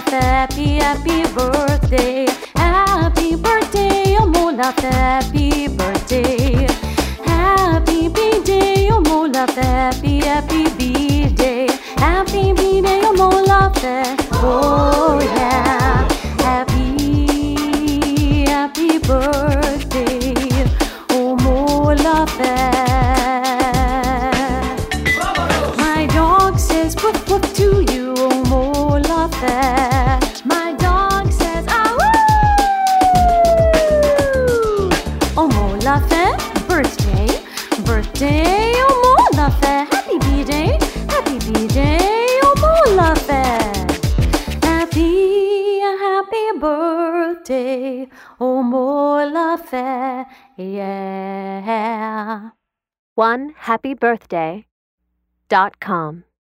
happy, happy birthday. Happy birthday, oh mon love, happy birthday. Happy B-day, oh mon love, happy, happy B-day. Happy B-day, oh mon love, oh yeah. Happy, happy birthday, oh mon love. My dog says woof woof to you, oh mon love. My dog says ah woo. Oh mon love, birthday, birthday, oh mon love. Happy B-day, happy B-day, oh mon love. Happy birthday, oh mon love, yeah. OneHappyBirthday.com